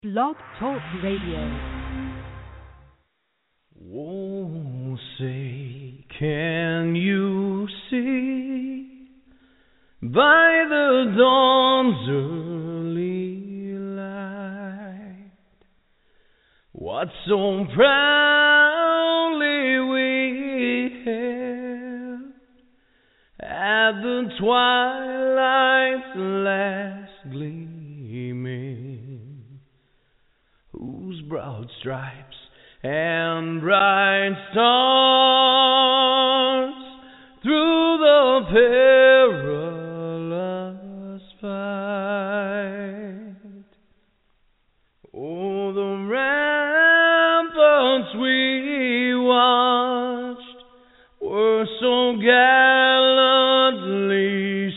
Blog Talk Radio. Oh, say, can you see by the dawn's early light what so proudly we hailed at the twilight's last gleaming, whose broad stripes and bright stars through the perilous fight. Oh, the ramparts we watched were so gallantly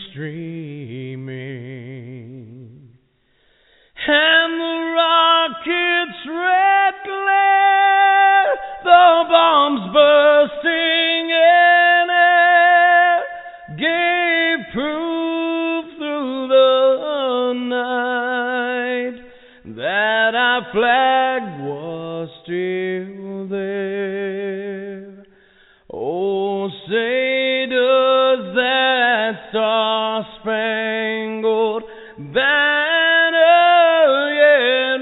streaming, and the rockets' red glare, the bombs bursting in air, gave proof through the night that our flag was still there. Oh, say does that star-spangled banner yet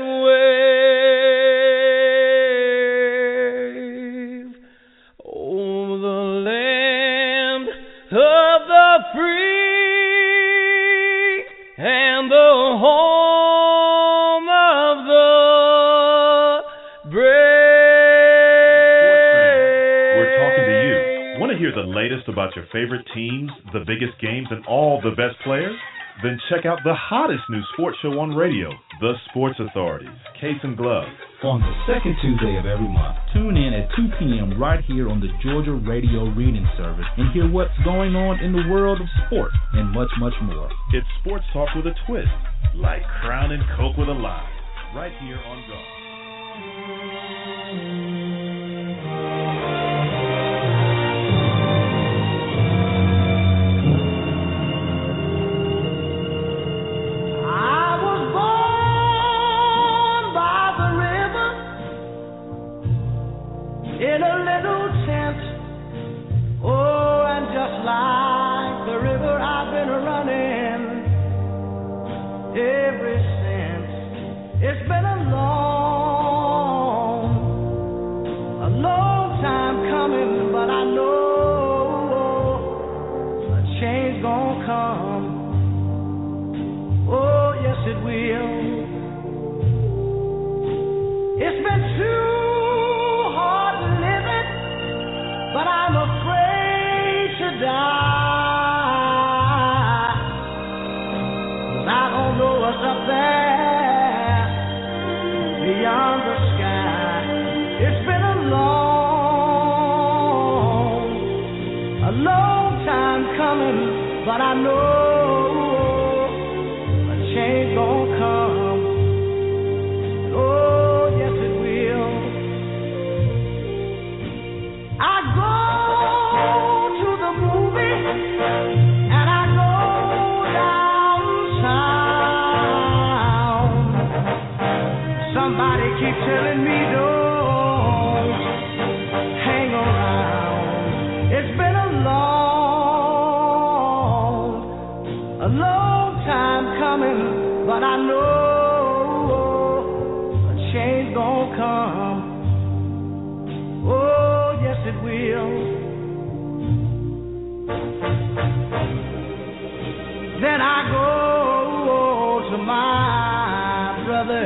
wave over the land of the free and the home of the brave? We're talking to you. Want to hear the latest about your favorite teams, the biggest games, and all the best players? Then check out the hottest new sports show on radio, The Sports Authorities, Case and Glove. On the second Tuesday of every month, tune in at 2 p.m. right here on the Georgia Radio Reading Service and hear what's going on in the world of sports and much, much more. It's sports talk with a twist, like Crown and Coke with a lie, right here on Go. In a little tent, oh, and just like the river I've been running ever since. It's been a long time coming, but I know a change gonna come. Oh, yes it will. It's been too hard living, but I'm afraid to die. 'Cause I don't know what's up there beyond the sky. It's been a long time coming, but I know a change gonna come. Oh, yes it will. I go to the movie and I go downtown. Somebody keep telling me don't hang around. It's been a long time coming, but I know a change gonna come. Oh, yes it will. Then I go to my brother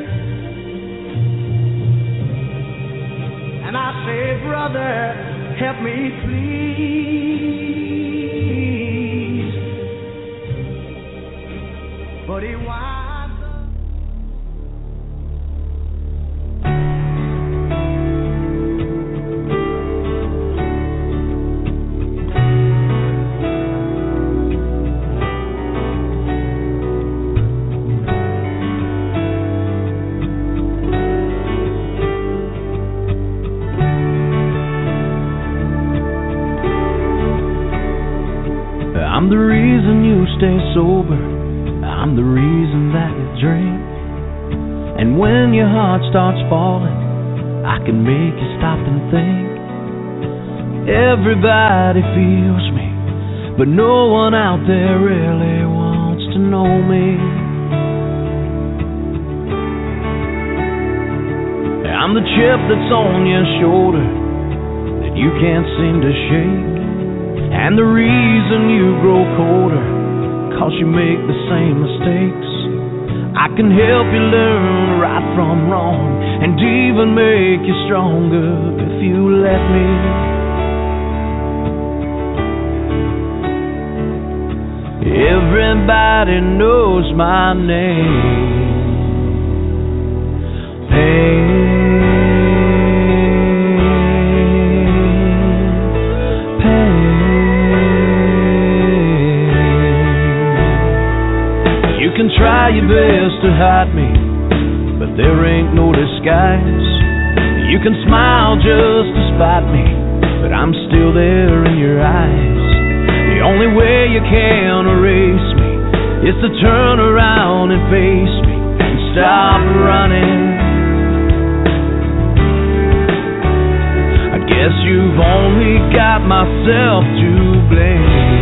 and I say, brother, help me please. But he winds up. I'm the reason you stay sober. I'm the reason that you drink. And when your heart starts falling, I can make you stop and think. Everybody feels me, but no one out there really wants to know me. I'm the chip that's on your shoulder that you can't seem to shake. And the reason you grow colder, 'cause you make the same mistakes. I can help you learn right from wrong, and even make you stronger if you let me. Everybody knows my name. You can try your best to hide me, but there ain't no disguise. You can smile just to spite me, but I'm still there in your eyes. The only way you can erase me is to turn around and face me and stop running. I guess you've only got myself to blame.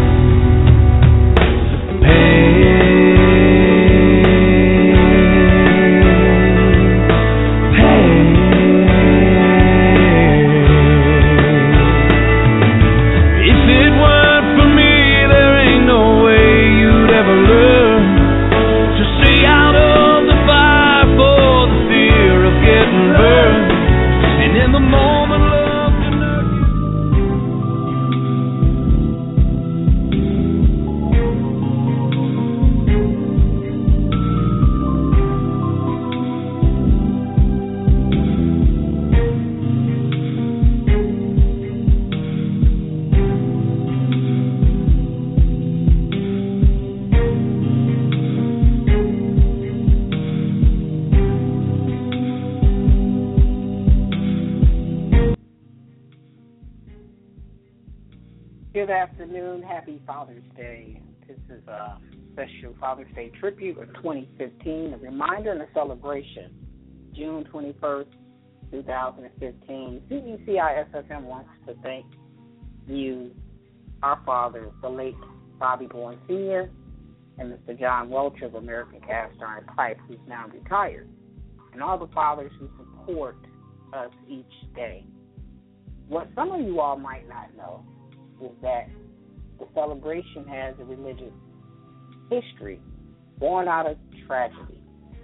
Good afternoon. Happy Father's Day. This is a special Father's Day tribute of 2015, a reminder and a celebration. June 21st, 2015. CECI-SFM wants to thank you, our father, the late Bobby Bourne Sr., and Mr. John Welch of American Cast Iron Pipe, who's now retired, and all the fathers who support us each day. What some of you all might not know is that the celebration has a religious history born out of tragedy.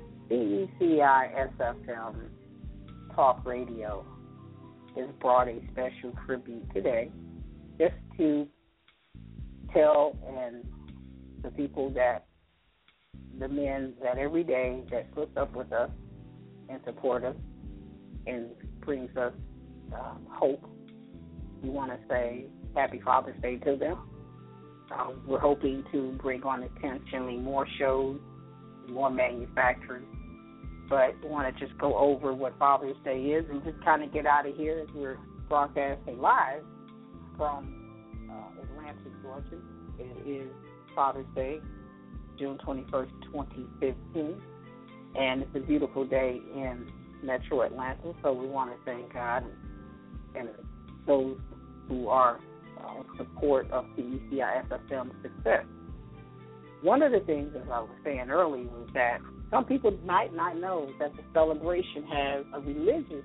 CECI-SFM Talk Radio has brought a special tribute today just to tell and the people that the men that every day that puts up with us and support us and brings us hope. We want to say Happy Father's Day to them. We're hoping to bring on intentionally more shows, more manufacturers, but we want to just go over what Father's Day is and just kind of get out of here as we're broadcasting live from Atlanta, Georgia. It is Father's Day, June 21st, 2015, and it's a beautiful day in Metro Atlanta, so we want to thank God and those who are in support of the CECI-SFM success. One of the things, as I was saying earlier, was that some people might not know that the celebration has a religious,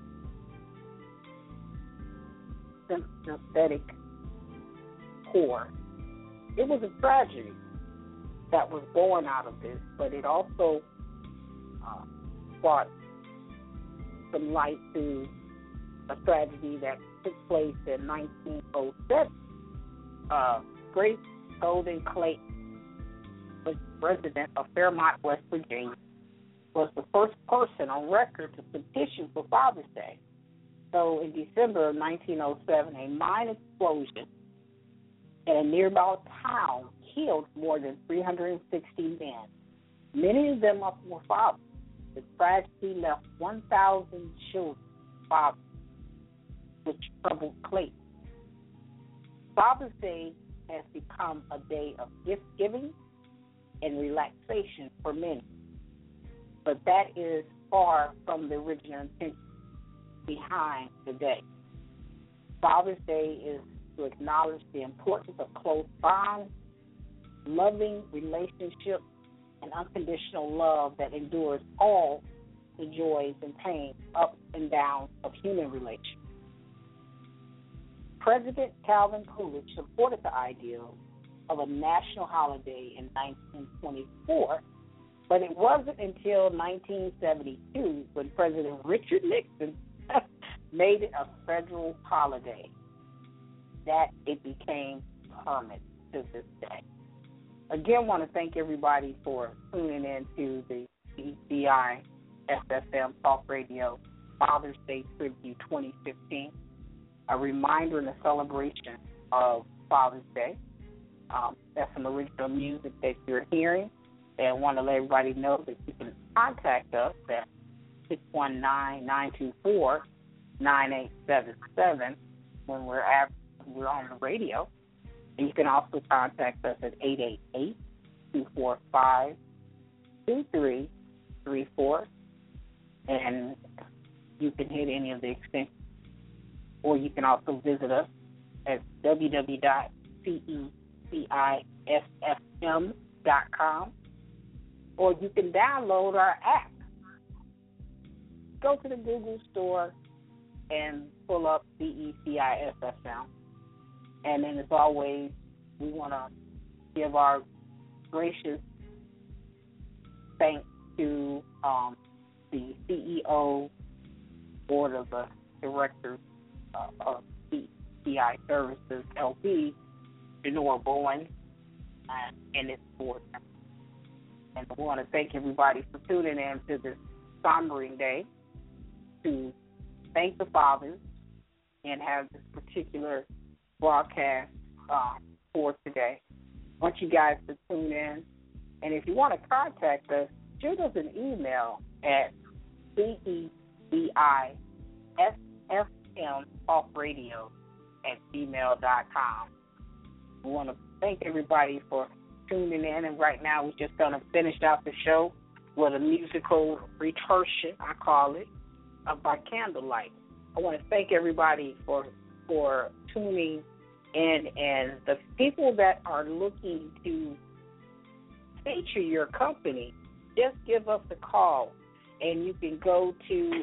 sympathetic core. It was a tragedy that was born out of this, but it also brought some light to a tragedy that took place in 1907. Grace Golden Clayton, was resident of Fairmont, West Virginia, was the first person on record to petition for Father's Day. So in December of 1907, a mine explosion in a nearby town killed more than 360 men. Many of them were fathers. The tragedy left 1,000 children fathers, which troubled Clayton. Father's Day has become a day of gift-giving and relaxation for many. but that is far from the original intent behind the day. Father's Day is to acknowledge the importance of close bonds, loving relationships, and unconditional love that endures all the joys and pains, ups and downs of human relations. President Calvin Coolidge supported the idea of a national holiday in 1924, but it wasn't until 1972 when President Richard Nixon made it a federal holiday that it became permanent to this day. Again, want to thank everybody for tuning in to the CCI SFM Talk Radio Father's Day Tribute 2015, a reminder and a celebration of Father's Day. That's some original music that you're hearing, and I want to let everybody know that you can contact us at 619-924-9877 when we're on the radio. And you can also contact us at 888-245-2334, and you can hit any of the extensions. Or you can also visit us at www.cecissfm.com, or you can download our app. Go to the Google store and pull up CECISFM. And then, as always, we want to give our gracious thanks to the CEO, Board of Directors of CCI Services, LP, Denora Bowen, and its board. And we want to thank everybody for tuning in to this sombering day to thank the fathers and have this particular broadcast for today. I want you guys to tune in. And if you want to contact us, shoot us an email at CECISFMtalkradio@gmail.com. We want to thank everybody for tuning in. And right now we're just going to finish out the show with a musical rehearsal, I call it, by candlelight. I want to thank everybody for tuning in, and the people that are looking to feature your company, just give us a call, and you can go to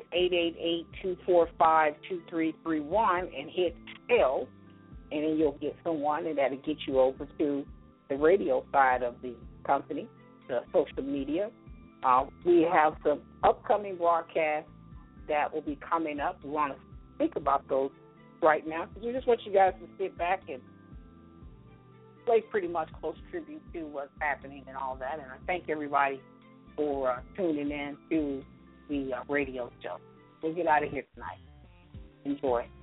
888-245-2331 and hit L, and then you'll get someone, and that'll get you over to the radio side of the company, the social media. We have some upcoming broadcasts that will be coming up. We want to think about those right now, because we just want you guys to sit back and play pretty much close tribute to what's happening and all that. And I thank everybody for tuning in to the radio show. We'll get out of here tonight. Enjoy.